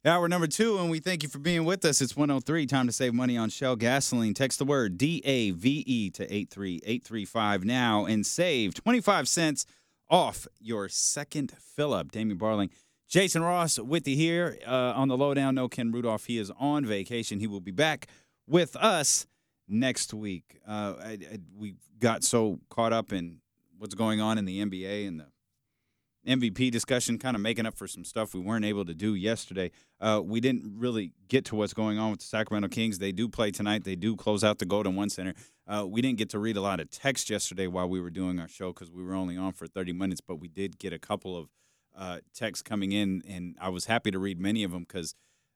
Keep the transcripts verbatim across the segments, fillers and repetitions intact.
Hour number two, and we thank you for being with us. It's one oh three. Time to save money on Shell gasoline. Text the word D A V E to eight three eight three five now and save twenty-five cents off your second fill-up. Damian Barling, Jason Ross with you here uh, on the lowdown. No Ken Rudolph. He is on vacation. He will be back with us next week. Uh, I, I, we got so caught up in what's going on in the N B A and the M V P discussion, kind of making up for some stuff we weren't able to do yesterday. Uh, we didn't really get to what's going on with the Sacramento Kings. They do play tonight. They do close out the Golden One Center. Uh, we didn't get to read a lot of text yesterday while we were doing our show because we were only on for thirty minutes, but we did get a couple of uh, texts coming in, and I was happy to read many of them because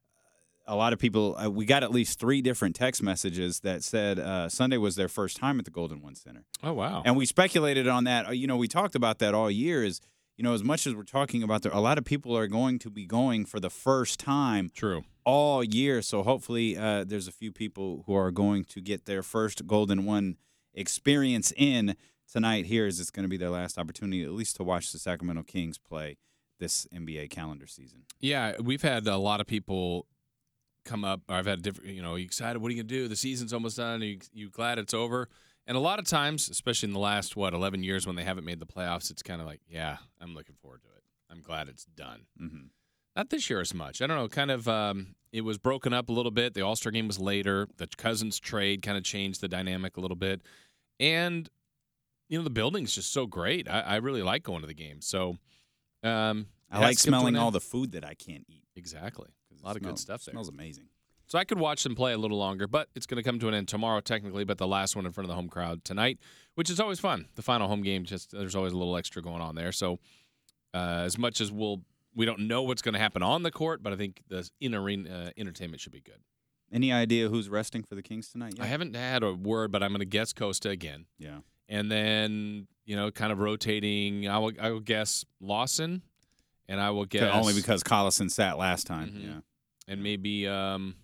a lot of people, uh, we got at least three different text messages that said uh, Sunday was their first time at the Golden One Center. Oh, wow. And we speculated on that. You know, we talked about that all year is, you know, as much as we're talking about there, a lot of people are going to be going for the first time True. all year. So hopefully uh, there's a few people who are going to get their first Golden One experience in tonight here as it's going to be their last opportunity, at least to watch the Sacramento Kings play this N B A calendar season. Yeah, we've had a lot of people come up. I've had different, you know, are you excited? What are you going to do? The season's almost done. Are you, you glad it's over? And a lot of times, especially in the last, what, eleven years when they haven't made the playoffs, it's kind of like, yeah, I'm looking forward to it. I'm glad it's done. Mm-hmm. Not this year as much. I don't know, kind of um, it was broken up a little bit. The All-Star game was later. The Cousins trade kind of changed the dynamic a little bit. And, you know, the building's just so great. I, I really like going to the game. So um, I like smelling all the food that I can't eat. Exactly. A lot of smells, good stuff there. It smells amazing. So I could watch them play a little longer, but it's going to come to an end tomorrow technically, but the last one in front of the home crowd tonight, which is always fun. The final home game, just there's always a little extra going on there. So uh, as much as we'll, we don't know what's going to happen on the court, but I think the in-arena uh, entertainment should be good. Any idea who's resting for the Kings tonight yet? I haven't had a word, but I'm going to guess Costa again. Yeah. And then, you know, kind of rotating, I will, I will guess Lawson, and I will guess. Only because Collison sat last time. Mm-hmm. Yeah. And maybe um,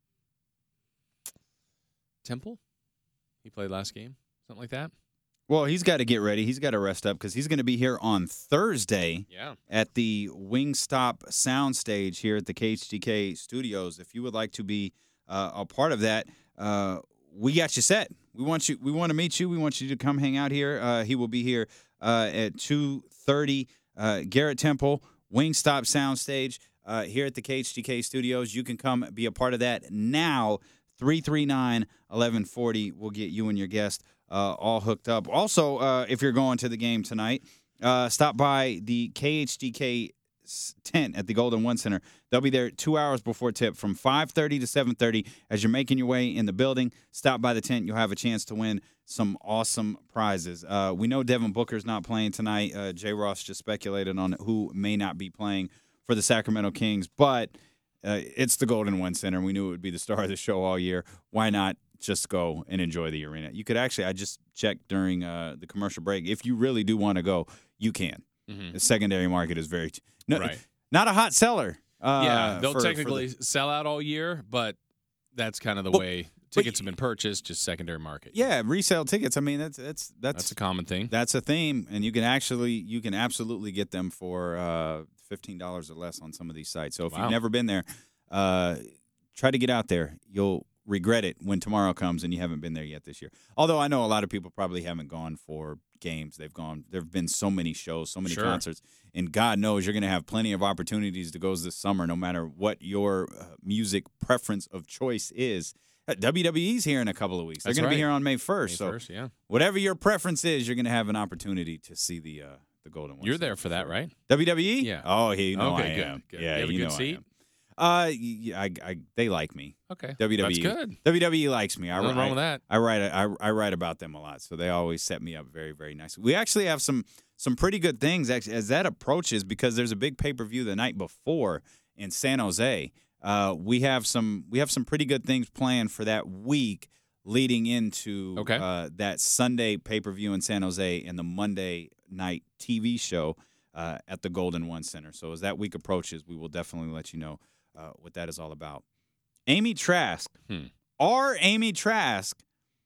Temple. He played last game, something like that. Well, he's got to get ready. He's got to rest up because he's going to be here on Thursday yeah. at the Wingstop Soundstage here at the K H D K Studios. If you would like to be uh, a part of that, uh, we got you set. We want you. We want to meet you. We want you to come hang out here. Uh, he will be here uh, at two thirty. Uh, Garrett Temple, Wingstop Soundstage uh, here at the K H D K Studios. You can come be a part of that now. three three nine, eleven forty will get you and your guest uh, all hooked up. Also, uh, if you're going to the game tonight, uh, stop by the K H D K tent at the Golden One Center. They'll be there two hours before tip from five thirty to seven thirty. As you're making your way in the building, stop by the tent. You'll have a chance to win some awesome prizes. Uh, we know Devin Booker's not playing tonight. Uh, Jay Ross just speculated on who may not be playing for the Sacramento Kings, but Uh, it's the Golden One Center. We knew it would be the star of the show all year. Why not just go and enjoy the arena? You could actually, I just checked during uh, the commercial break. If you really do want to go, you can. Mm-hmm. The secondary market is very, no, right. not a hot seller. Uh, yeah, they'll for, technically for the, sell out all year, but that's kind of the well, way tickets have been purchased, just secondary market. Yeah, resale tickets. I mean, that's that's that's that's a common thing. That's a theme, and you can actually you can absolutely get them for uh, fifteen dollars or less on some of these sites. So if wow. you've never been there, uh, try to get out there. You'll regret it when tomorrow comes and you haven't been there yet this year. Although I know a lot of people probably haven't gone for games. They've gone. There have been so many shows, so many sure. concerts, and God knows you're going to have plenty of opportunities to go this summer, no matter what your uh, music preference of choice is. Uh, W W E's here in a couple of weeks. That's They're going right. to be here on May first. May so first, yeah. whatever your preference is, you're going to have an opportunity to see the uh, the Golden One. You're there for that, right? W W E? Yeah. Oh, he know okay, I good, am. good. Yeah, you have a you good know seat? I am. Uh, yeah, I, I, they like me. Okay, W W E. that's good. W W E likes me. I, Nothing I, wrong with that. I write. I, I write about them a lot, so they always set me up very, very nicely. We actually have some some pretty good things actually, as that approaches, because there's a big pay per view the night before in San Jose. Uh, we have some we have some pretty good things planned for that week leading into okay. uh, that Sunday pay per view in San Jose and the Monday night T V show uh, at the Golden One Center. So as that week approaches, we will definitely let you know uh, what that is all about. Amy Trask, hmm. our Amy Trask,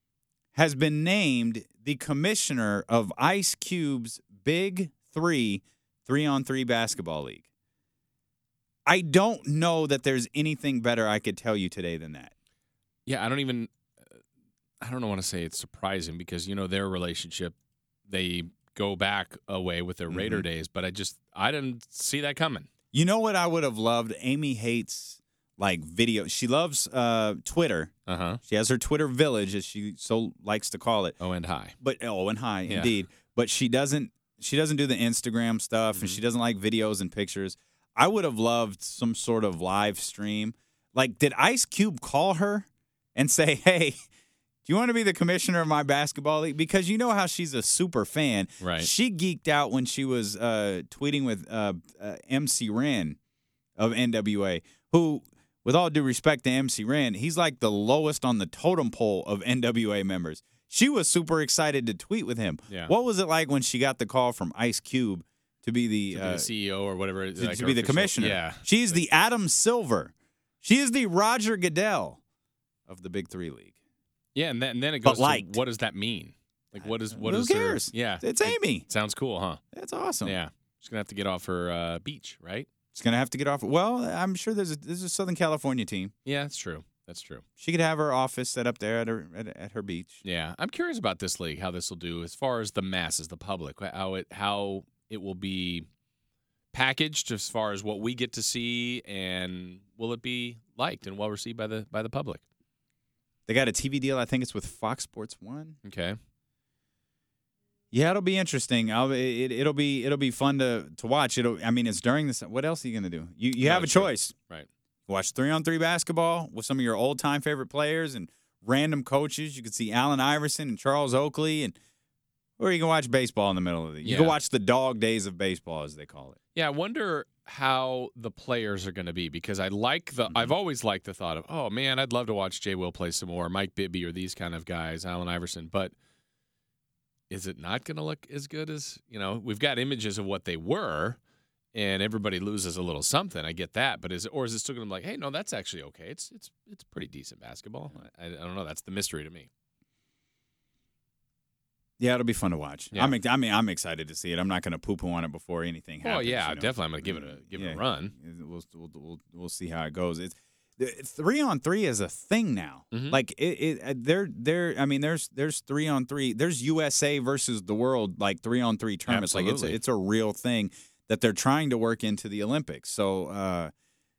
has been named the commissioner of Ice Cube's Big Three three-on-three basketball league. I don't know that there's anything better I could tell you today than that. Yeah, I don't even I don't want to say it's surprising because you know their relationship, they go back away with their mm-hmm. Raider days, but I just I didn't see that coming. You know what I would have loved? Amy hates like video. She loves uh, Twitter. Uh-huh. She has her Twitter village, as she so likes to call it. Oh, and hi. But oh, and hi, yeah. indeed. But she doesn't. She doesn't do the Instagram stuff, mm-hmm. and she doesn't like videos and pictures. I would have loved some sort of live stream. Like, did Ice Cube call her and say, "Hey, do you want to be the commissioner of my basketball league?" Because you know how she's a super fan. Right. She geeked out when she was uh, tweeting with uh, uh, M C Ren of N W A, who, with all due respect to M C Ren, he's like the lowest on the totem pole of N W A members. She was super excited to tweet with him. Yeah. What was it like when she got the call from Ice Cube to be the, to be uh, the C E O or whatever? To, like to be the official, commissioner. Yeah. She's the Adam Silver. She is the Roger Goodell of the Big Three League. Yeah, and then, and then it goes to what does that mean? Like, what is what Who is cares? Her, yeah. It's Amy. It sounds cool, huh? That's awesome. Yeah. She's going to have to get off her uh, beach, right? She's going to have to get off. Well, I'm sure there's a, there's a Southern California team. Yeah, that's true. That's true. She could have her office set up there at her at, at her beach. Yeah, I'm curious about this league, how this will do as far as the masses, the public, how it how it will be packaged as far as what we get to see, and will it be liked and well received by the by the public? They got a T V deal. I think it's with Fox Sports One. Okay. Yeah, it'll be interesting. I'll, it, it'll be it'll be fun to to watch. It'll. I mean, it's during this. What else are you going to do? You you No, have a true. choice. Right. Watch three on three basketball with some of your old time favorite players and random coaches. You can see Allen Iverson and Charles Oakley, and or you can watch baseball in the middle of it. You Yeah. can watch the dog days of baseball, as they call it. Yeah, I wonder how the players are going to be because I like the. Mm-hmm. I've always liked the thought of, oh man, I'd love to watch Jay Will play some more, Mike Bibby, or these kind of guys, Allen Iverson. But is it not going to look as good as you know? We've got images of what they were. And everybody loses a little something. I get that, but is it, or is it still going to be like, hey, no, that's actually okay. It's it's it's pretty decent basketball. I, I don't know. That's the mystery to me. Yeah, it'll be fun to watch. Yeah. I'm, I mean, I'm excited to see it. I'm not going to poo-poo on it before anything happens. Oh yeah, you know? definitely. I'm going to give it a give yeah. it a run. We'll, we'll we'll we'll see how it goes. It's three on three is a thing now. Mm-hmm. Like it, it, they're they're. I mean, there's there's three on three. There's U S A versus the world like three on three tournaments. Absolutely. Like it's a, it's a real thing that they're trying to work into the Olympics. So, uh,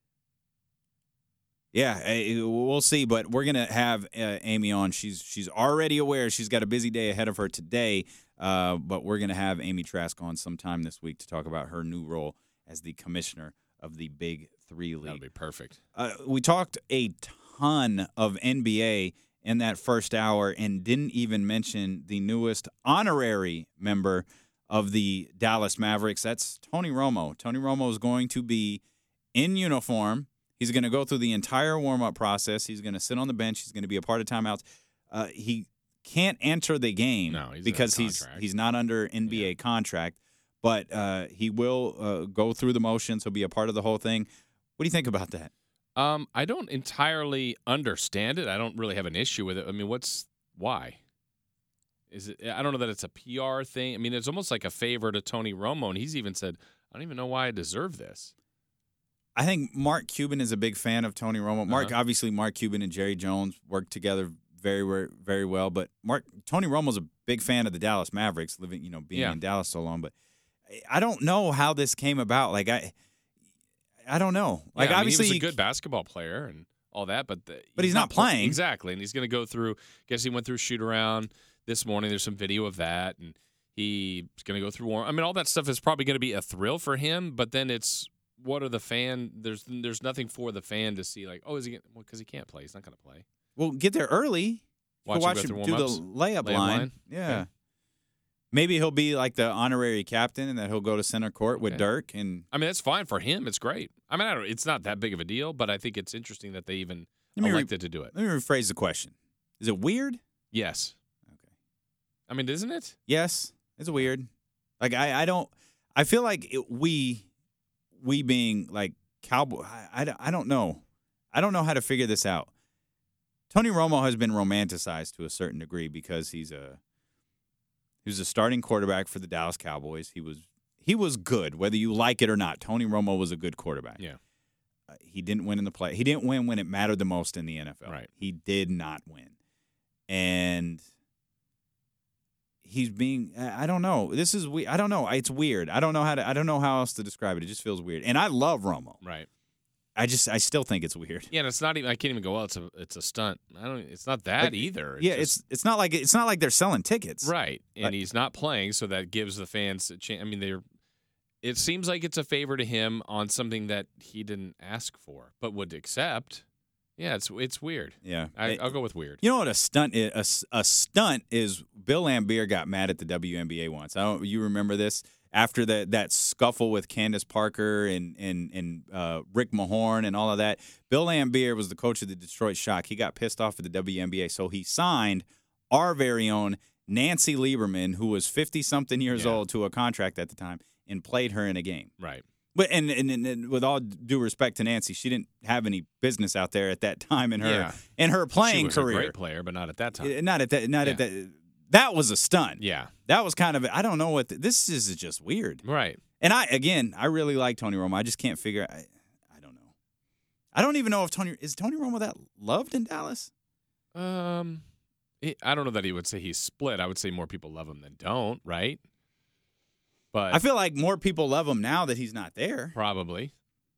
yeah, we'll see. But we're gonna have uh, Amy on. She's she's already aware. She's got a busy day ahead of her today. Uh, but we're gonna have Amy Trask on sometime this week to talk about her new role as the commissioner of the Big Three League. That'll be perfect. Uh, we talked a ton of N B A in that first hour and didn't even mention the newest honorary member of the Dallas Mavericks. That's Tony Romo. Tony Romo is going to be in uniform. He's going to go through the entire warm-up process. He's going to sit on the bench. He's going to be a part of timeouts. Uh, he can't enter the game no, he's because he's he's not under N B A yeah. contract, but uh, he will uh, go through the motions. He'll be a part of the whole thing. What do you think about that? Um, I don't entirely understand it. I don't really have an issue with it. I mean, what's why? Is it? I don't know that it's a P R thing. I mean, it's almost like a favor to Tony Romo, and he's even said, "I don't even know why I deserve this." I think Mark Cuban is a big fan of Tony Romo. Mark, uh-huh. obviously, Mark Cuban and Jerry Jones work together very, very well. But Mark Tony Romo's a big fan of the Dallas Mavericks, living, you know, being yeah. in Dallas so long. But I don't know how this came about. Like I, I don't know. Like yeah, I mean, obviously, he was a good basketball player and all that, but the, but he's, he's not playing exactly. And he's going to go through. I guess he went through shoot around this morning. There's some video of that, and he's going to go through warm. I mean, all that stuff is probably going to be a thrill for him. But then it's what are the fan? There's there's nothing for the fan to see. Like, oh, is he? Because well, he can't play. He's not going to play. Well, get there early. Watch, watch him, him do the layup, layup line. line. Yeah. Okay. Maybe he'll be like the honorary captain, and that he'll go to center court okay. with Dirk. And I mean, that's fine for him. It's great. I mean, I don't. It's not that big of a deal, but I think it's interesting that they even elected re- to do it. Let me rephrase the question: is it weird? Yes. Okay. I mean, isn't it? Yes, it's weird. Like I, I don't. I feel like it, we, we being like cowboy. I, I, I don't know. I don't know how to figure this out. Tony Romo has been romanticized to a certain degree because he's a he was a starting quarterback for the Dallas Cowboys. He was he was good, whether you like it or not. Tony Romo was a good quarterback. Yeah. Uh, he didn't win in the play. He didn't win when it mattered the most in the N F L. Right. He did not win. And he's being I don't know. This is we I don't know. It's weird. I don't know how to I don't know how else to describe it. It just feels weird. And I love Romo. Right. I just I still think it's weird. Yeah, and it's not even. I can't even go. Well, it's a it's a stunt. I don't. It's not that Like, either. It's yeah, just, it's it's not like it's not like they're selling tickets. right, and Like- he's not playing, so that gives the fans a chance. I mean, they're. It seems like it's a favor to him on something that he didn't ask for, but would accept. Yeah, it's it's weird. Yeah. I, It- I'll go with weird. You know what a stunt is? A, s- a stunt is Bill Laimbeer got mad at the W N B A once. I don't. You remember this? After that that scuffle with Candace Parker and and and uh, Rick Mahorn and all of that, Bill Laimbeer was the coach of the Detroit Shock. He got pissed off at the W N B A, so he signed our very own Nancy Lieberman, who was fifty something years Yeah. old, to a contract at the time, and played her in a game. Right. But and, and, and with all due respect to Nancy, she didn't have any business out there at that time in her Yeah. in her playing she was career. a great player, but not at that time. Uh, Not at that. Not Yeah. at that. That was a stunt. Yeah. That was kind of. I don't know what the, this is. Just weird. Right. And I again, I really like Tony Romo. I just can't figure. I, I don't know. I don't even know if Tony is Tony Romo that loved in Dallas. Um, he- I don't know that he would say he's split. I would say more people love him than don't. Right. But I feel like more people love him now that he's not there. probably.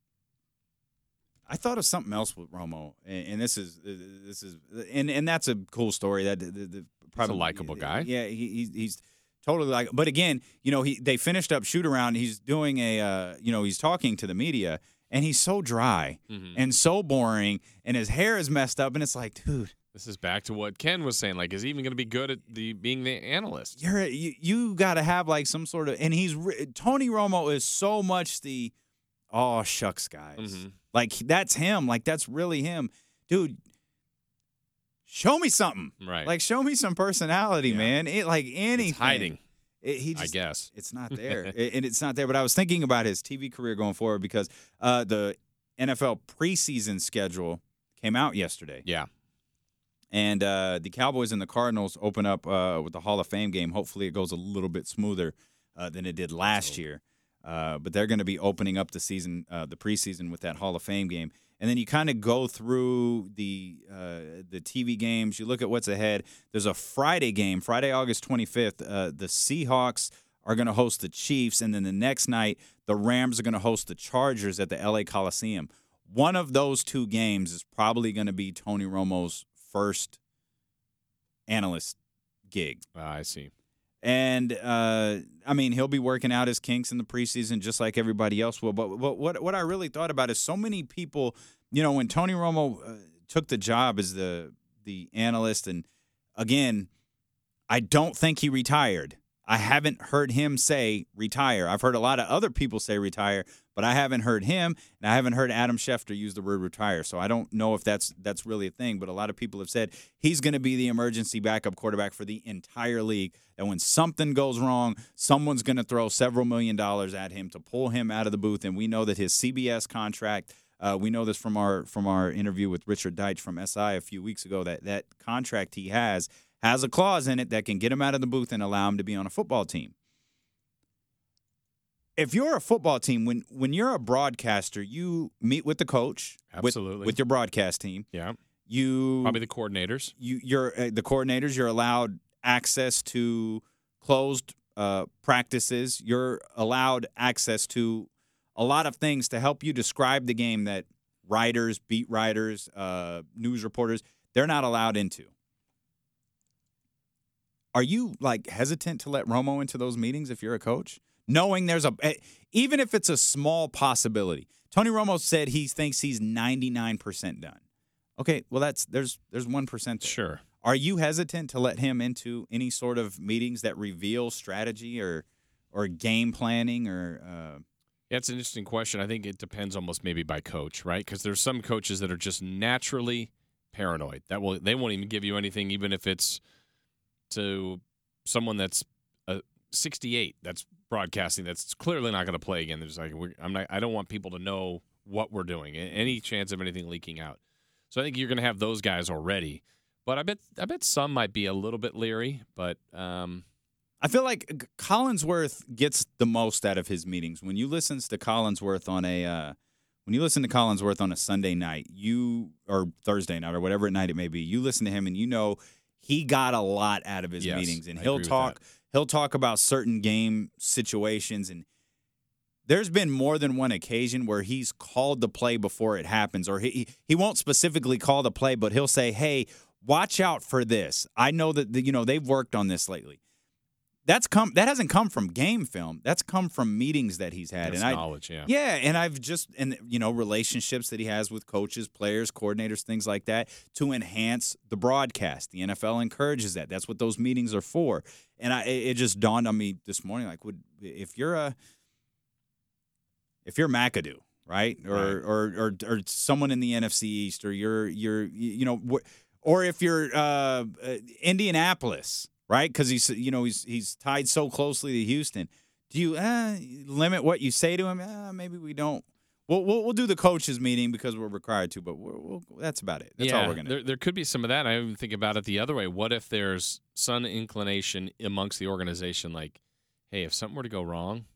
I thought of something else with Romo, and, and this is this is and and that's a cool story. That the, the, probably likable guy. Yeah, he, he's he's totally like. But again, you know, he they finished up shoot around. He's doing a uh, you know, he's talking to the media, and he's so dry Mhm. and so boring, and his hair is messed up, and it's like, dude, This is back to what Ken was saying. Like, is he even going to be good at the being the analyst? you're you, you got to have like some sort of. And he's re- Tony Romo is so much the oh shucks guys. Mhm. Like that's him. Like that's really him, dude. Show me something. Right. Like show me some personality, Yeah. man. It like anything. It's hiding, It, he I just, guess. it's not there, It- and it's not there. But I was thinking about his T V career going forward because uh, the N F L preseason schedule came out yesterday, Yeah. and uh, the Cowboys and the Cardinals open up uh, with the Hall of Fame game. Hopefully, it goes a little bit smoother uh, than it did last So- year. Uh, but they're going to be opening up the season, uh, the preseason, with that Hall of Fame game, and then you kind of go through the uh, the T V games. You look at what's ahead. There's a Friday game, Friday, August twenty-fifth. Uh, the Seahawks are going to host the Chiefs, and then the next night, the Rams are going to host the Chargers at the L A Coliseum. One of those two games is probably going to be Tony Romo's first analyst gig. Ah, I see. And uh, I mean, he'll be working out his kinks in the preseason just like everybody else will. But, but what what I really thought about is so many people, you know, when Tony Romo uh, took the job as the the analyst, and again, I don't think he retired. I haven't heard him say retire. I've heard a lot of other people say retire, but I haven't heard him, and I haven't heard Adam Schefter use the word retire. So I don't know if that's that's really a thing, but a lot of people have said he's going to be the emergency backup quarterback for the entire league, and when something goes wrong, someone's going to throw several million dollars at him to pull him out of the booth. And we know that his C B S contract, uh, we know this from our from our interview with Richard Deitch from S I a few weeks ago, that that contract he has has a clause in it that can get him out of the booth and allow him to be on a football team. If you're a football team, when when you're a broadcaster, you meet with the coach, with- Absolutely. with, your broadcast team. Yeah. You Probably the coordinators. you you're uh, the coordinators. You're allowed access to closed uh, practices. You're allowed access to a lot of things to help you describe the game that writers, beat writers, uh, news reporters, they're not allowed into. Are you like hesitant to let Romo into those meetings if you're a coach, knowing there's a even if it's a small possibility? Tony Romo said he thinks he's ninety-nine percent done. Okay, well that's there's there's one percent there. Sure. Are you hesitant to let him into any sort of meetings that reveal strategy or or game planning or? Uh... Yeah, it's an interesting question. I think it depends almost maybe by coach, right? Because there's some coaches that are just naturally paranoid. That will they won't even give you anything, even if it's to someone that's uh, sixty-eight that's broadcasting that's clearly not going to play again. There's like we're, I'm not. I don't want people to know what we're doing. Any chance of anything leaking out. So I think you're going to have those guys already. But I bet I bet some might be a little bit leery. But um, I feel like Collinsworth gets the most out of his meetings. When you listen to Collinsworth on a uh, when you listen to Collinsworth on a Sunday night, you or Thursday night or whatever night it may be, you listen to him and you know he got a lot out of his Yes, meetings, and I he'll agree with talk. that. He'll talk about certain game situations, and there's been more than one occasion where he's called the play before it happens, or he he won't specifically call the play, but he'll say, "Hey, watch out for this. I know that the, you know they've worked on this lately." That's come. That hasn't come from game film. That's come from meetings that he's had. That's and I, knowledge, yeah. Yeah, and I've just and you know relationships that he has with coaches, players, coordinators, things like that to enhance the broadcast. The N F L encourages that. That's what those meetings are for. And I, it it just dawned on me this morning, like, would if you're a if you're McAdoo, right, or Right. Or, or or someone in the N F C East, or you're you're you know, wh- or if you're uh, uh, Indianapolis. Right, because he's you know he's he's tied so closely to Houston. Do you uh, limit what you say to him? Uh, maybe we don't. We'll, we'll we'll do the coaches meeting because we're required to, but we're, we'll, that's about it. That's yeah, all we're gonna. there, do. there could be some of that. I even think about it the other way. What if there's some inclination amongst the organization, like, hey, if something were to go wrong,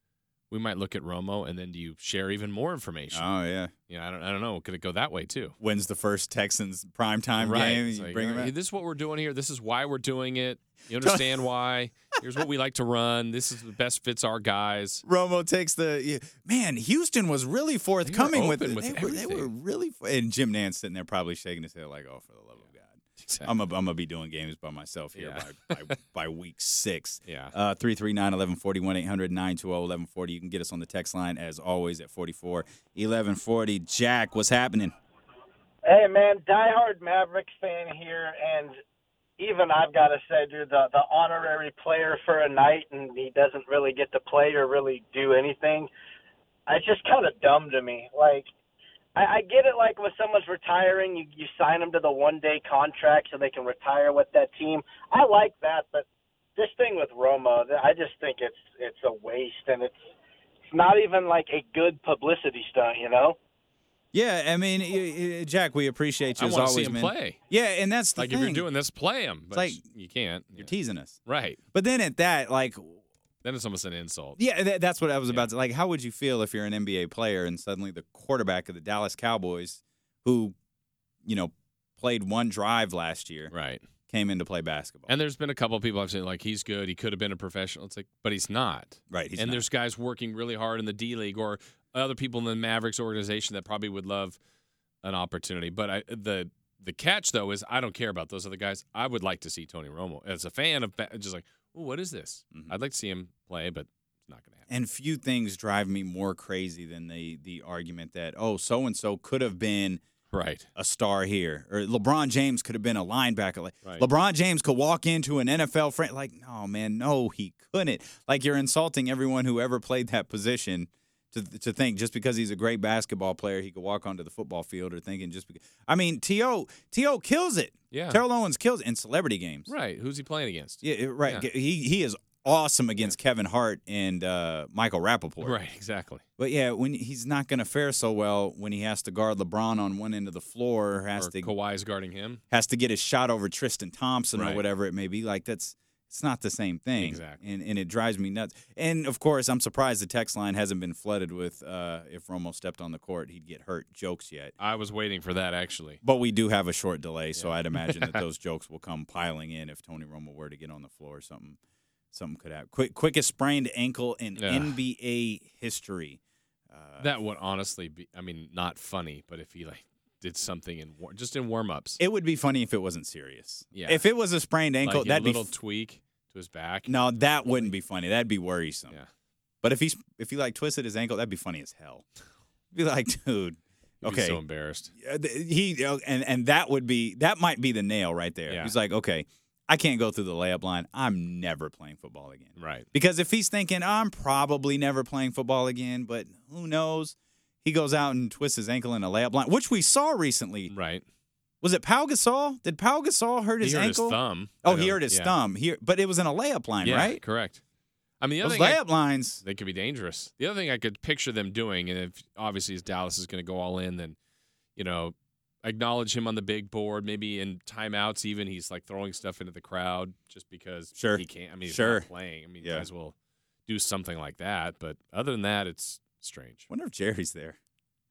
we might look at Romo, and then do you share even more information? Oh yeah. Yeah, I don't, I don't know. Could it go that way too? When's the first Texans primetime Right. game? It's You like, bring all him right, out? this is what we're doing here. This is why we're doing it. You understand why? Here's what we like to run. This is the best fits our guys. Romo takes the yeah, man. Houston was really forthcoming with it. open with they, were, they were everything. really, and Jim Nance sitting there probably shaking his head like, "Oh, for the love of God." Exactly. I'm gonna I'm gonna be doing games by myself here Yeah. by, by by week six. Yeah. Uh, three three nine eleven forty one eight hundred nine two zero eleven forty. You can get us on the text line as always at forty four eleven forty. Jack, what's happening? Hey, man, diehard Mavericks fan here, and even I've got to say, dude, the, the honorary player for a night, and he doesn't really get to play or really do anything. It's just kind of dumb to me. Like, I, I get it, like, when someone's retiring, you, you sign them to the one-day contract so they can retire with that team. I like that, but this thing with Romo, I just think it's it's a waste, and it's it's not even, like, a good publicity stunt, you know? Yeah, I mean, y- y- Jack, we appreciate you I as want to always, see him man. play. Yeah, and that's the Like, thing. if you're doing this, play him. But like, you can't. You're Yeah. teasing us. Right. But then at that, like, Then it's almost an insult. yeah, that, that's what I was Yeah. about to like. How would you feel if you're an N B A player and suddenly the quarterback of the Dallas Cowboys, who, you know, played one drive last year, Right. came in to play basketball? And there's been a couple of people I've seen, like, he's good. He could have been a professional. It's like, but he's not. right. He's and not. there's guys working really hard in the D League or other people in the Mavericks organization that probably would love an opportunity. But I, the the catch, though, is I don't care about those other guys. I would like to see Tony Romo. As a fan of ba- just like, oh, what is this? Mhm. I'd like to see him play, but it's not going to happen. And few things drive me more crazy than the the argument that, oh, so and so could have been Right. a star here, or LeBron James could have been a linebacker. Like Right. LeBron James could walk into an N F L frame. Like, no, man, no, he couldn't. Like, you're insulting everyone who ever played that position to to think just because he's a great basketball player, he could walk onto the football field, or thinking just because. I mean, T O T O kills it. Yeah. Terrell Owens kills it in celebrity games. Right. Who's he playing against? Yeah, it- right. Yeah. He he is awesome against Kevin Hart and uh, Michael Rappaport. Right. Exactly. But yeah, when he's not going to fare so well when he has to guard LeBron on one end of the floor, or has Or to Kawhi's guarding him. has to get his shot over Tristan Thompson or Right. whatever it may be. Like, that's it's not the same thing. Exactly. And and it drives me nuts. And of course, I'm surprised the text line hasn't been flooded with uh, if Romo stepped on the court, he'd get hurt jokes yet. I was waiting for that, actually. But we do have a short delay, so Yeah. I'd imagine that those jokes will come piling in if Tony Romo were to get on the floor. Something something could happen. Quick, quickest sprained ankle in Yeah. N B A history. Uh, That would honestly be, I mean, not funny, but if he, like, did something in war- just in warm-ups. it would be funny if it wasn't serious. Yeah. If it was a sprained ankle, like that'd a be little f- tweak to his back. no, that wouldn't be funny. That'd be worrisome. Yeah. But if he's if he like twisted his ankle, that'd be funny as hell. Be like, dude, He'd okay, be so embarrassed. Uh, th- he uh, and and that would be that might be the nail right there. Yeah. He's like, okay, I can't go through the layup line. I'm never playing football again. Right. Because if he's thinking I'm probably never playing football again, but who knows? He goes out and twists his ankle in a layup line, which we saw recently. Right. Was it Pau Gasol? Did Pau Gasol hurt his he hurt ankle? his thumb. Oh, I he know. hurt his Yeah. thumb. He, but it was in a layup line, Yeah, right? correct. I mean, the other Those thing I- layup lines. they could be dangerous. The other thing I could picture them doing, and if obviously as Dallas is going to go all in, then, you know, acknowledge him on the big board, maybe in timeouts even he's like throwing stuff into the crowd just because Sure. he can't. I mean, he's Sure. not playing. I mean, Yeah. you guys will do something like that. But other than that, it's strange. Wonder if Jerry's there.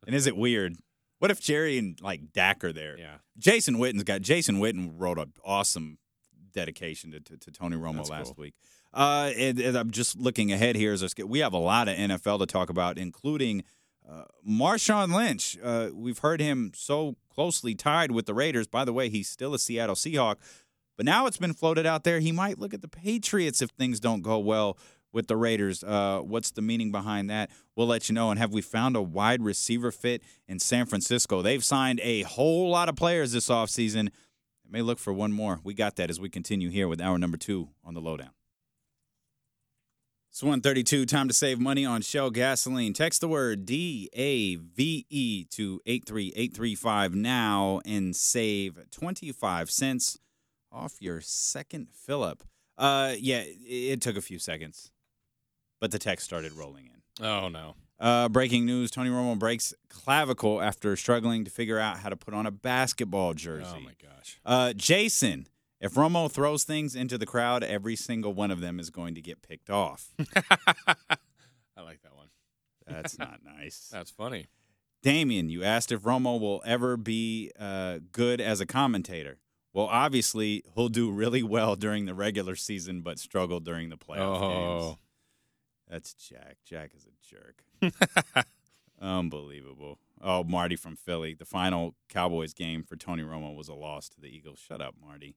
And is it weird? What if Jerry and like Dak are there? Yeah. Jason Witten's got Jason Witten wrote an awesome dedication to, to, to Tony Romo That's last cool. week. Uh, and, and I'm just looking ahead here as I, we have a lot of N F L to talk about, including uh, Marshawn Lynch. Uh, we've heard him so closely tied with the Raiders. By the way, he's still a Seattle Seahawk, but now it's been floated out there he might look at the Patriots if things don't go well with the Raiders. Uh, what's the meaning behind that? We'll let you know. And have we found a wide receiver fit in San Francisco? They've signed a whole lot of players this offseason. They may look for one more. We got that as we continue here with hour number two on the Lowdown. It's one thirty-two, time to save money on Shell gasoline. Text the word D A V E to eight three eight three five now and save twenty-five cents off your second fill-up. Uh, yeah, it, it took a few seconds, but the text started rolling in. Oh, no. Uh, breaking news, Tony Romo breaks clavicle after struggling to figure out how to put on a basketball jersey. Oh, my gosh. Uh, Jason, if Romo throws things into the crowd, every single one of them is going to get picked off. I like that one. That's not nice. That's funny. Damien, you asked if Romo will ever be uh, good as a commentator. Well, obviously, he'll do really well during the regular season, but struggle during the playoff Oh. games. That's Jack. Jack is a jerk. Unbelievable. Oh, Marty from Philly. The final Cowboys game for Tony Romo was a loss to the Eagles. Shut up, Marty.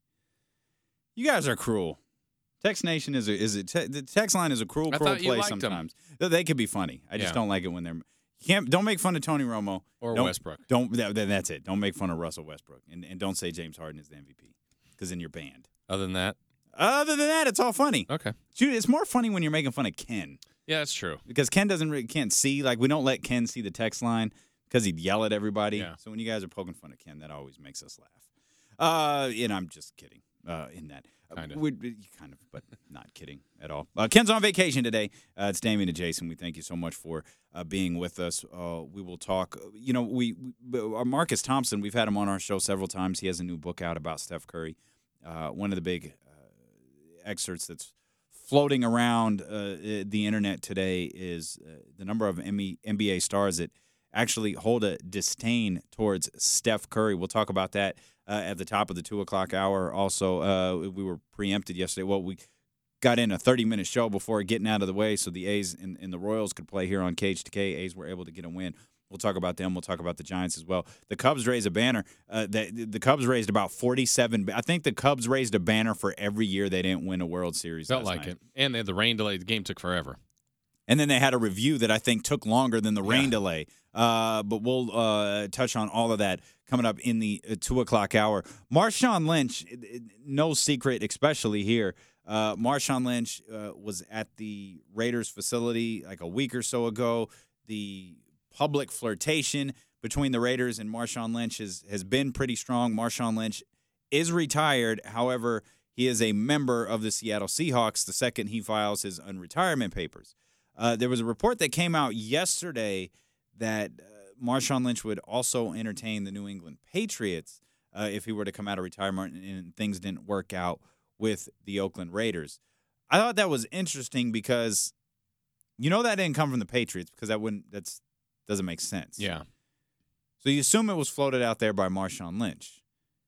You guys are cruel. Text Nation is a, is a te- the text line is a cruel, I cruel thought you place liked 'em. sometimes. They- They could be funny. I just Yeah. don't like it when they're. You can't. Don't make fun of Tony Romo Or Don't- Westbrook. Don't. That, that's it. Don't make fun of Russell Westbrook, and and don't say James Harden is the M V P because then you're banned. Other than that, Other than that, it's all funny. okay. Dude, it's more funny when you're making fun of Ken Yeah, that's true. because Ken doesn't really, can't see. Like we don't let Ken see the text line because he'd yell at everybody. Yeah. So when you guys are poking fun of Ken, that always makes us laugh. Uh, and I'm just kidding. Uh, in that, uh, Kind of. we, we- kind of, but not kidding at all. Uh, Ken's on vacation today. Uh, it's Damien and Jason. We thank you so much for uh, being with us. Uh, we will talk. You know, we, we uh, Marcus Thompson. We've had him on our show several times. He has a new book out about Steph Curry. Uh, one of the big uh, excerpts that's floating around uh, the internet today is uh, the number of N B A stars that actually hold a disdain towards Steph Curry. We'll talk about that uh, at the top of the two o'clock hour. Also, uh, we were preempted yesterday. Well, we got in a thirty-minute show before getting out of the way so the A's and, and the Royals could play here on K H T K. A's were able to get a win. We'll talk about them. We'll talk about the Giants as well. The Cubs raised a banner. Uh, the, the Cubs raised about forty-seven. I think the Cubs raised a banner for every year they didn't win a World Series. Felt last like night. it. And they had the rain delay. The game took forever. And then they had a review that I think took longer than the rain Yeah. delay. Uh, but we'll uh, touch on all of that coming up in the uh, two o'clock hour. Marshawn Lynch, it- it- no secret, especially here. Uh, Marshawn Lynch uh, was at the Raiders facility like a week or so ago. The public flirtation between the Raiders and Marshawn Lynch has, has been pretty strong. Marshawn Lynch is retired. However, he is a member of the Seattle Seahawks the second he files his unretirement papers. Uh, there was a report that came out yesterday that uh, Marshawn Lynch would also entertain the New England Patriots uh, if he were to come out of retirement and things didn't work out with the Oakland Raiders. I thought that was interesting because you know that didn't come from the Patriots because that wouldn't that's doesn't make sense. Yeah. So you assume it was floated out there by Marshawn Lynch.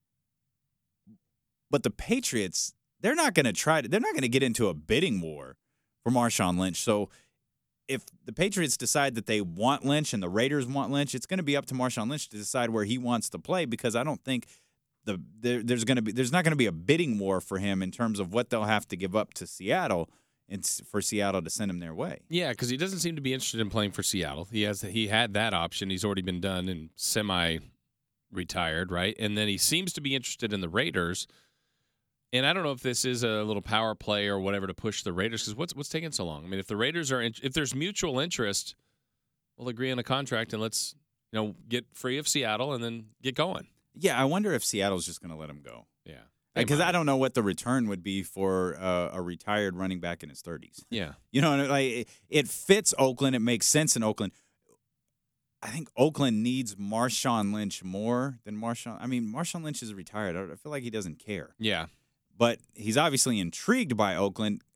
But the Patriots, they're not going to try to they're not going to get into a bidding war for Marshawn Lynch. So if the Patriots decide that they want Lynch and the Raiders want Lynch, it's going to be up to Marshawn Lynch to decide where he wants to play because I don't think the there, there's going to be there's not going to be a bidding war for him in terms of what they'll have to give up to Seattle and s- for Seattle to send him their way. Yeah, because he doesn't seem to be interested in playing for Seattle. He has he had that option. He's already been done and semi-retired, right? And then he seems to be interested in the Raiders. And I don't know if this is a little power play or whatever to push the Raiders because what's what's taking so long? I mean, if the Raiders are in, if there's mutual interest, we'll agree on a contract and let's you know get free of Seattle and then get going. Yeah, I wonder if Seattle's just going to let him go. Yeah, Because I don't know what the return would be for uh, a retired running back in his thirties. Yeah, You know, like it, it fits Oakland. It makes sense in Oakland. I think Oakland needs Marshawn Lynch more than Marshawn. I mean, Marshawn Lynch is retired. I I feel like he doesn't care. yeah. But he's obviously intrigued by Oakland.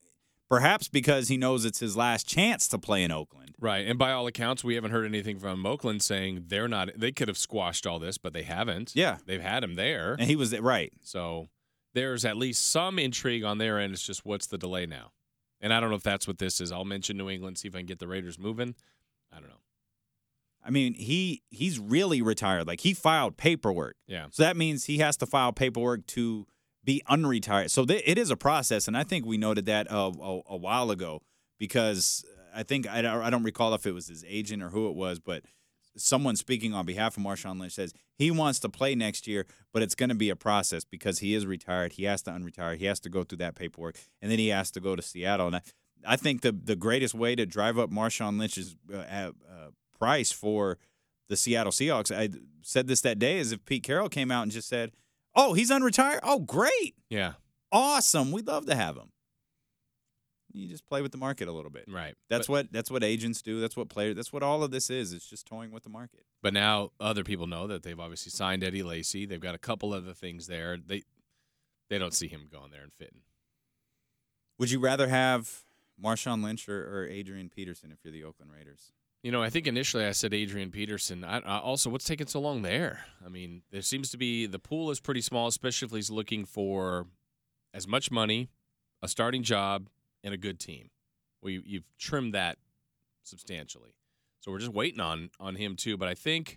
Perhaps because he knows it's his last chance to play in Oakland. Right. And by all accounts, we haven't heard anything from Oakland saying they're not – they could have squashed all this, but they haven't. Yeah. They've had him there. And he was – right. So there's at least some intrigue on their end. It's just what's the delay now? And I don't know if that's what this is. I'll mention New England, see if I can get the Raiders moving. I don't know. I mean, he he's really retired. Like, he filed paperwork. Yeah. So that means he has to file paperwork to be unretired. So th- it is a process, and I think we noted that uh, a, a while ago because I think I don't, I don't recall if it was his agent or who it was, but someone speaking on behalf of Marshawn Lynch says he wants to play next year, but it's going to be a process because he is retired. He has to unretire. He has to go through that paperwork, and then he has to go to Seattle. And I, I think the the greatest way to drive up Marshawn Lynch's uh, uh, price for the Seattle Seahawks, I said this that day, is if Pete Carroll came out and just said, oh, he's unretired? Oh, great. Yeah. Awesome. We'd love to have him. You just play with the market a little bit. Right. That's but, what that's what agents do. That's what players. That's what all of this is. It's just toying with the market. But now other people know that they've obviously signed Eddie Lacy. They've got a couple other things there. They they don't see him going there and fitting. Would you rather have Marshawn Lynch or, or Adrian Peterson if you're the Oakland Raiders? You know, I think initially I said Adrian Peterson. I, I also, what's taking so long there? I mean, there seems to be the pool is pretty small, especially if he's looking for as much money, a starting job, and a good team. Well, you, you've trimmed that substantially, so we're just waiting on on him too. But I think,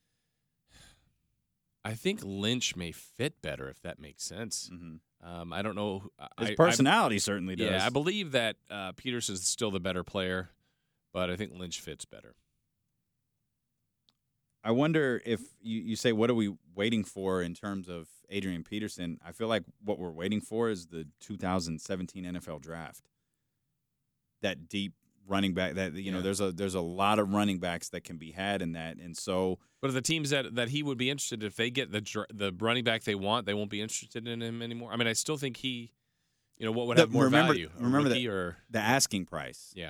I think Lynch may fit better if that makes sense. Mm-hmm. Um, I don't know. His I, personality I, certainly does. Yeah, I believe that uh, Peterson's still the better player. But I think Lynch fits better. I wonder if you, you say, what are we waiting for in terms of Adrian Peterson? I feel like what we're waiting for is the two thousand seventeen N F L draft. That deep running back that, you know, yeah. there's a there's a lot of running backs that can be had in that. And so. But the teams that, that he would be interested, if they get the the running back they want, they won't be interested in him anymore. I mean, I still think he. You know, what would have the, more remember, value? Remember the, or, the asking price. Yeah.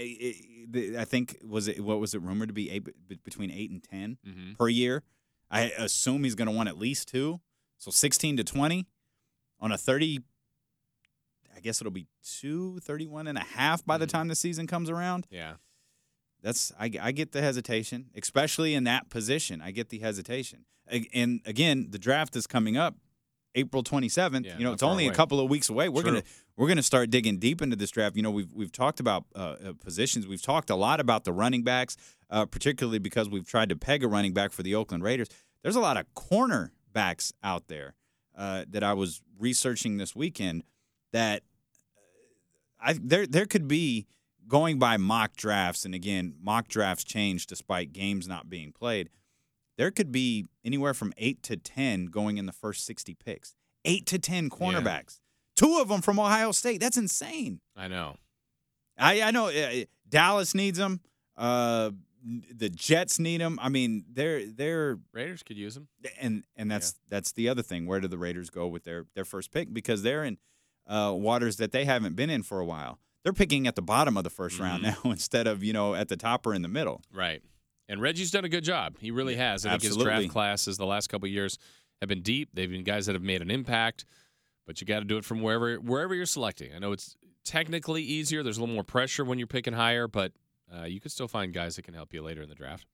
I think, was it what was it rumored to be eight, between eight and ten mm-hmm. per year? I assume he's going to want at least two. So sixteen to twenty on a thirty, I guess it'll be two, thirty-one and a half by mm-hmm. the time the season comes around. Yeah. That's I, I get the hesitation, especially in that position. I get the hesitation. And again, the draft is coming up. April twenty-seventh. Yeah, you know, it's far only away. a couple of weeks away. We're True. gonna we're gonna start digging deep into this draft. You know, we've we've talked about uh, uh, positions. We've talked a lot about the running backs, uh, particularly because we've tried to peg a running back for the Oakland Raiders. There's a lot of cornerbacks out there uh, that I was researching this weekend. That I there there could be, going by mock drafts, and again, mock drafts change despite games not being played. There could be anywhere from eight to ten going in the first sixty picks. Eight to ten cornerbacks. Yeah. Two of them from Ohio State. That's insane. I know. I, I know uh, Dallas needs them. Uh, the Jets need them. I mean, they're they're Raiders could use them. And and that's yeah. that's the other thing. Where do the Raiders go with their their first pick? Because they're in uh, waters that they haven't been in for a while. They're picking at the bottom of the first mm-hmm. round now instead of, you know, at the top or in the middle. Right. And Reggie's done a good job. He really has. I Absolutely. think his draft classes the last couple of years have been deep. They've been guys that have made an impact, but you got to do it from wherever wherever you're selecting. I know it's technically easier. There's a little more pressure when you're picking higher, but uh, you can still find guys that can help you later in the draft.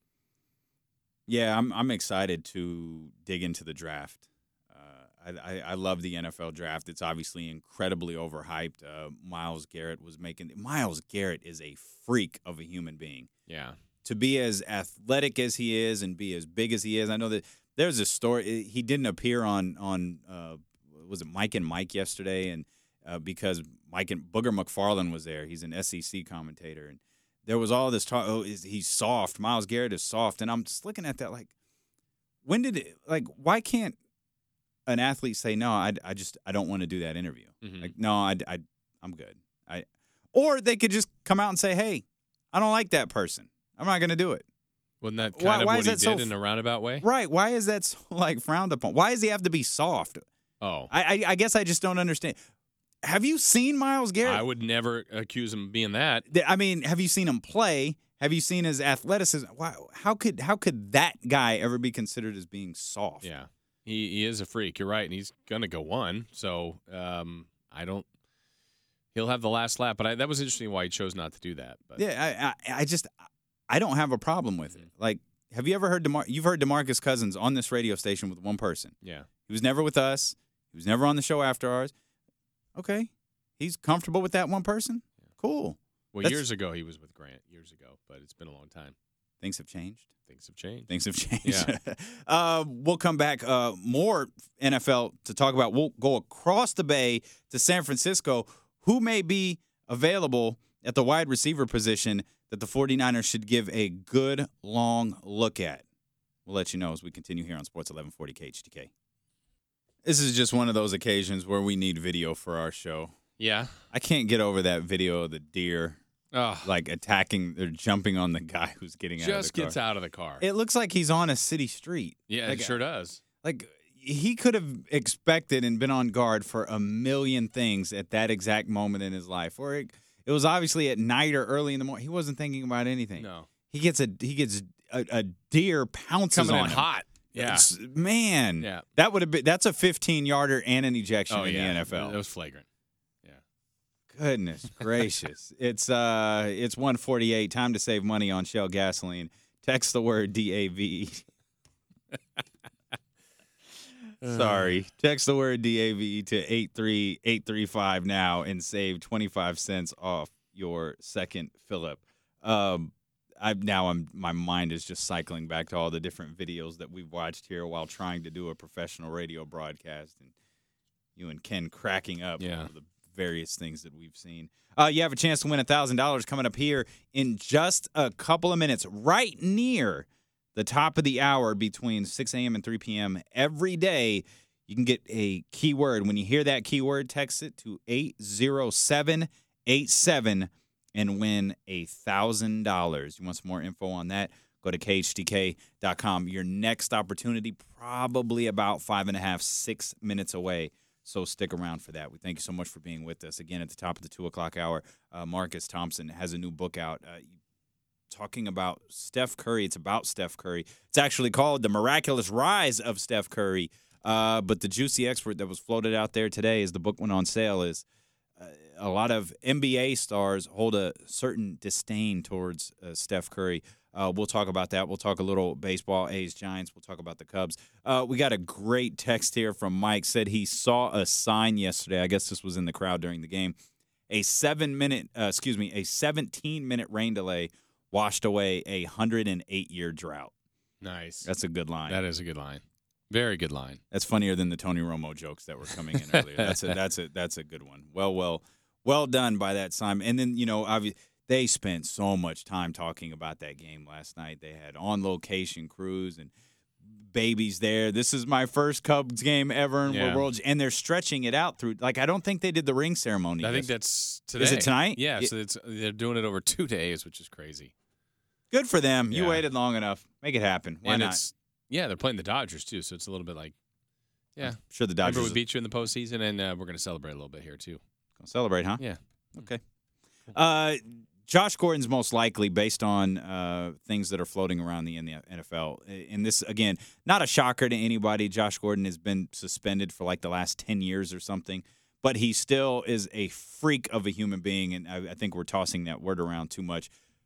Yeah, I'm I'm excited to dig into the draft. Uh, I, I I love the N F L draft. It's obviously incredibly overhyped. Uh, Myles Garrett was making Myles Garrett is a freak of a human being. Yeah. To be as athletic as he is and be as big as he is. I know that there's a story. He didn't appear on, on uh, was it Mike and Mike yesterday? And uh, because Mike and Booger McFarland was there. He's an S E C commentator. And there was all this talk, oh, is he's soft. Myles Garrett is soft. And I'm just looking at that like, when did it, like, why can't an athlete say, no, I, I just, I don't want to do that interview. Mm-hmm. Like, no, I, I, I'm good. I, or they could just come out and say, hey, I don't like that person. I'm not going to do it. Wasn't that kind why, of why what is he that did so, in a roundabout way? Right. Why is that so, like, frowned upon? Why does he have to be soft? Oh. I, I, I guess I just don't understand. Have you seen Myles Garrett? I would never accuse him of being that. I mean, have you seen him play? Have you seen his athleticism? Why, how could how could that guy ever be considered as being soft? Yeah. He, he is a freak. You're right, and he's going to go one. So um, I don't He'll have the last lap, but I, that was interesting why he chose not to do that. But Yeah, I, I, I just I don't have a problem with it. Like, have you ever heard DeMar- you've heard DeMarcus Cousins on this radio station with one person? yeah, He was never with us. He was never on the show after ours. Okay, he's comfortable with that one person. Cool. well, That's- years ago he was with Grant, years ago, but it's been a long time. Things have changed. Things have changed. Things have changed. Yeah. uh, we'll come back uh, more N F L to talk about. We'll go across the bay to San Francisco. Who may be available at the wide receiver position that the 49ers should give a good long look at? We'll let you know as we continue here on Sports eleven forty K H D K. This is just one of those occasions where we need video for our show. Yeah. I can't get over that video of the deer Oh, like attacking or jumping on the guy who's getting out of the just car. gets out of the car. It looks like he's on a city street. yeah, like, it sure does. Like, he could have expected and been on guard for a million things at that exact moment in his life. Or it, it was obviously at night or early in the morning. He wasn't thinking about anything. No. He gets a he gets a, a deer pounces Coming on in him. hot. Yeah. It's- man. Yeah. That would have been that's a fifteen yarder and an ejection Oh, in yeah. the N F L. That was flagrant. Yeah. Goodness gracious. It's uh it's one forty-eight. Time to save money on Shell gasoline. Text the word D A V E. Sorry. Text the word D A V E to eight three eight three five now and save twenty-five cents off your second fill up. Um I now I'm my mind is just cycling back to all the different videos that we've watched here while trying to do a professional radio broadcast, and you and Ken cracking up Yeah. over the various things that we've seen. Uh, you have a chance to win one thousand dollars coming up here in just a couple of minutes, right near the top of the hour between six a.m. and three p.m. every day. You can get a keyword. When you hear that keyword, text it to eight zero seven eight seven and win one thousand dollars. You want some more info on that? Go to K H D K dot com. Your next opportunity, probably about five and a half, six minutes away. So stick around for that. We thank you so much for being with us. Again, at the top of the two o'clock hour, uh, Marcus Thompson has a new book out uh, talking about Steph Curry. It's about Steph Curry. It's actually called The Miraculous Rise of Steph Curry. Uh, but the juicy expert that was floated out there today as the book went on sale is uh, a lot of N B A stars hold a certain disdain towards uh, Steph Curry. Uh, we'll talk about that. We'll talk a little baseball, A's, Giants. We'll talk about the Cubs. Uh, we got a great text here from Mike. Said he saw a sign yesterday. I guess this was in the crowd during the game. A seven-minute, uh, excuse me, a seventeen-minute rain delay washed away a one hundred eight-year drought. Nice. That's a good line. That is a good line. Very good line. That's funnier than the Tony Romo jokes that were coming in earlier. That's a that's a that's a good one. Well, well, well done by that Simon. And then you know, obviously, they spent so much time talking about that game last night. They had on location crews and babies there. This is my first Cubs game ever in Yeah. World, and they're stretching it out through. Like I don't think they did the ring ceremony. I think yesterday. that's today. Is it tonight? Yeah. It- So it's they're doing it over two days, which is crazy. Good for them. You Yeah. waited long enough. Make it happen. Why and not? it's yeah, they're playing the Dodgers too, so it's a little bit like yeah. I'm sure the Remember Dodgers we beat you in the postseason, and uh, we're going to celebrate a little bit here too. gonna celebrate, huh? Yeah. Okay. Uh, Josh Gordon's most likely, based on uh, things that are floating around the in the N F L. And this, again, not a shocker to anybody. Josh Gordon has been suspended for like the last ten years or something, but he still is a freak of a human being, and I, I think we're tossing that word around too much.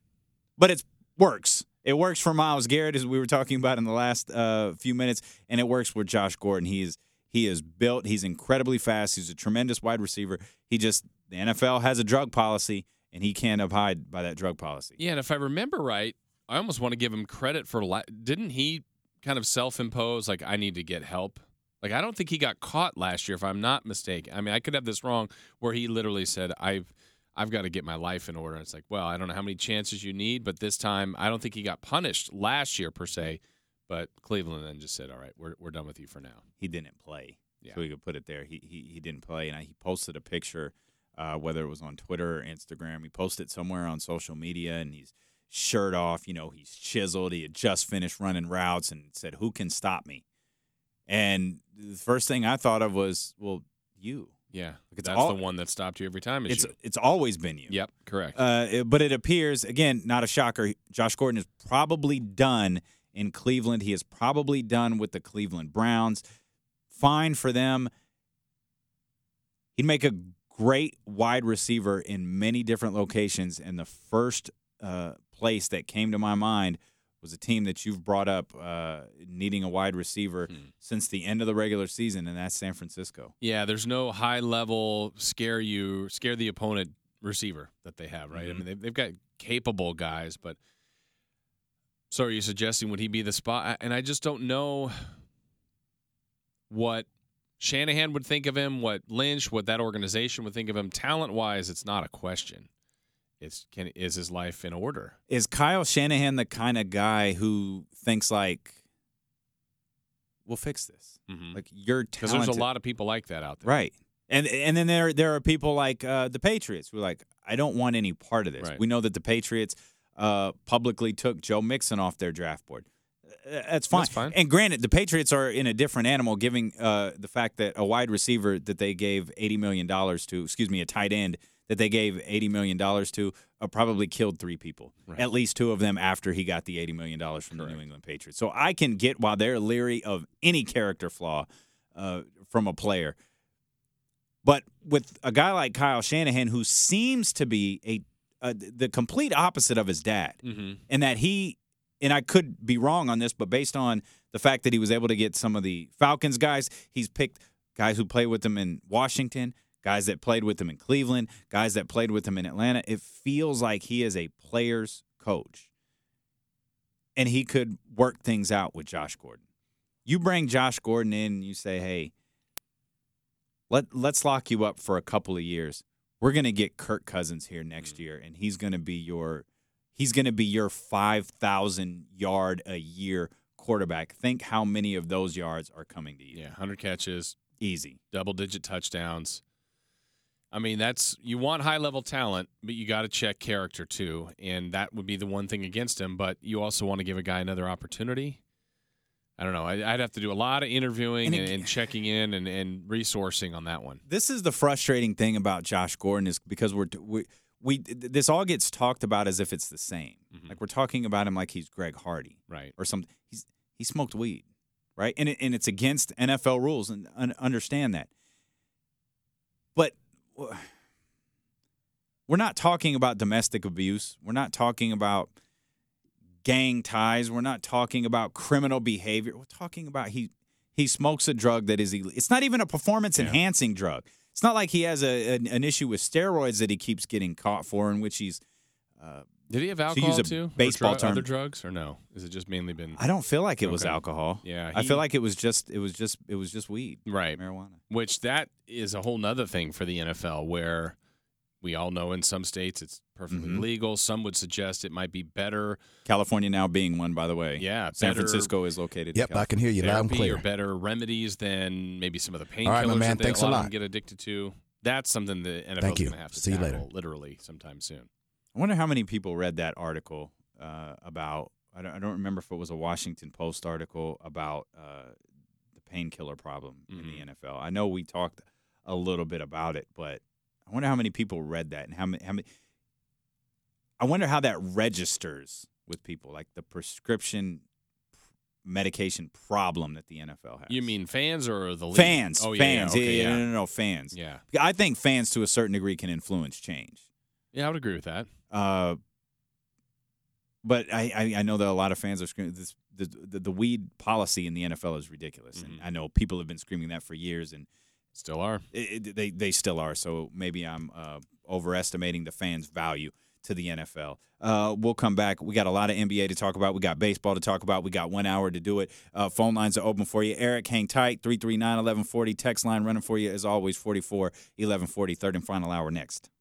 But it works. It works for Myles Garrett, as we were talking about in the last uh, few minutes, and it works with Josh Gordon. He is he is built. He's incredibly fast. He's a tremendous wide receiver. He just the N F L has a drug policy, and he can't abide by that drug policy. Yeah, and if I remember right, I almost want to give him credit for la- didn't he kind of self-impose like I need to get help? Like I don't think he got caught last year, if I'm not mistaken. I mean, I could have this wrong, where he literally said I've I've got to get my life in order. And it's like, well, I don't know how many chances you need, but this time I don't think he got punished last year per se. But Cleveland then just said, all right, we're we're done with you for now. He didn't play, Yeah. so we could put it there. He he, he didn't play, and I, he posted a picture, uh, whether it was on Twitter or Instagram. He posted somewhere on social media, and he's shirt off. You know, he's chiseled. He had just finished running routes, and said, "Who can stop me?" And the first thing I thought of was, well, you. Yeah, it's that's all- the one that stopped you every time. Is It's you. it's always been you. Yep, correct. Uh, it- but it appears, again, not a shocker, Josh Gordon is probably done in Cleveland. He is probably done with the Cleveland Browns. Fine for them. He'd make a great wide receiver in many different locations, and the first uh, place that came to my mind was a team that you've brought up uh, needing a wide receiver hmm. since the end of the regular season, and that's San Francisco. Yeah, there's no high-level scare you, scare the opponent receiver that they have, right? Mm-hmm. I mean, they've, they've got capable guys, but so are you suggesting would he be the spot? And I just don't know what Shanahan would think of him, what Lynch, what that organization would think of him. Talent-wise, it's not a question. It's can is his life in order? Is Kyle Shanahan the kind of guy who thinks like, we'll fix this? Mm-hmm. Like you're talented. Because there's a lot of people like that out there. Right. And and then there there are people like uh, the Patriots who are like, I don't want any part of this. Right. We know that the Patriots uh, publicly took Joe Mixon off their draft board. That's fine. That's fine. And granted, the Patriots are in a different animal, giving uh, the fact that a wide receiver that they gave eighty million dollars to, excuse me, a tight end that they gave eighty million dollars to uh, probably killed three people, right. At least two of them after he got the eighty million dollars from Correct. The New England Patriots. So I can get why they're leery of any character flaw uh, from a player. But with a guy like Kyle Shanahan, who seems to be a, a the complete opposite of his dad, mm-hmm. and that he, and I could be wrong on this, but based on the fact that he was able to get some of the Falcons guys, he's picked guys who played with him in Washington, guys that played with him in Cleveland, guys that played with him in Atlanta. It feels like he is a player's coach, and he could work things out with Josh Gordon. You bring Josh Gordon in and you say, hey, Let, let's lock you up for a couple of years. We're going to get Kirk Cousins here next year, and he's going to be your he's going to be your five thousand yard a year quarterback. Think how many of those yards are coming to you. Yeah, one hundred catches. Easy. Double-digit touchdowns. I mean, that's you want high-level talent, but you got to check character too, and that would be the one thing against him, but you also want to give a guy another opportunity. I don't know. I'd have to do a lot of interviewing and, it, and, and checking in and, and resourcing on that one. This is the frustrating thing about Josh Gordon is because we're we we this all gets talked about as if it's the same. Mm-hmm. Like we're talking about him like he's Greg Hardy, right, or something. He's he smoked weed, right, and it, and it's against N F L rules, and un, understand that. But we're not talking about domestic abuse. We're not talking about gang ties. We're not talking about criminal behavior. We're talking about he he smokes a drug that is illegal. It's not even a performance-enhancing yeah. drug. It's not like he has a, an, an issue with steroids that he keeps getting caught for, in which he's uh, did he have alcohol to too? Baseball or dr- term. Other drugs or no? Is it just mainly been? I don't feel like it okay. was alcohol. Yeah, he, I feel like it was just it was just it was just weed, right? Marijuana. Which that is a whole nother thing for the N F L, where we all know in some states it's perfectly mm-hmm. legal. Some would suggest it might be better. California now being one, by the way. Yeah. San Francisco is located. Yep, in I can hear you loud and clear. Or better remedies than maybe some of the painkillers right, that they, Thanks a lot a lot. of them get addicted to. That's something the N F L Thank is you. going to have to See you tackle later. literally sometime soon. I wonder how many people read that article uh, about, I don't, I don't remember if it was a Washington Post article about uh, the painkiller problem mm-hmm. in the N F L. I know we talked a little bit about it, but I wonder how many people read that and how many, how many I wonder how that registers with people, like the prescription medication problem that the N F L has. You mean fans or the league? Fans. Oh, yeah, fans. yeah, okay, yeah, yeah. No, no, no, fans. Yeah. I think fans to a certain degree can influence change. Yeah, I would agree with that. Uh, but I, I, I know that a lot of fans are screaming this. The, the, the weed policy in the N F L is ridiculous, mm-hmm. and I know people have been screaming that for years, and still are. It, it, they they still are. So maybe I'm uh, overestimating the fans' value to the N F L. Uh, we'll come back. We got a lot of N B A to talk about. We got baseball to talk about. We got one hour to do it. Uh, phone lines are open for you. Eric, hang tight. three three nine, eleven forty. Text line running for you as always, forty-four eleven forty. Third and final hour next.